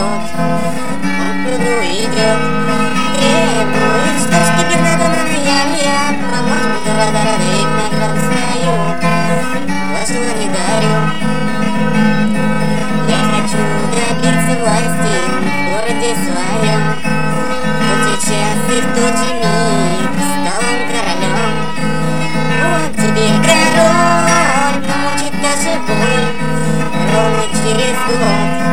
год. Он к кругу идет, требует, что ж тебе надо, я помочь буду рада, и награду свою два желания дарю. Я хочу добиться власти в городе своем. В тот же час и в тот же миг стал он королем. Вот тебе король, научит даже боль. Ровно через год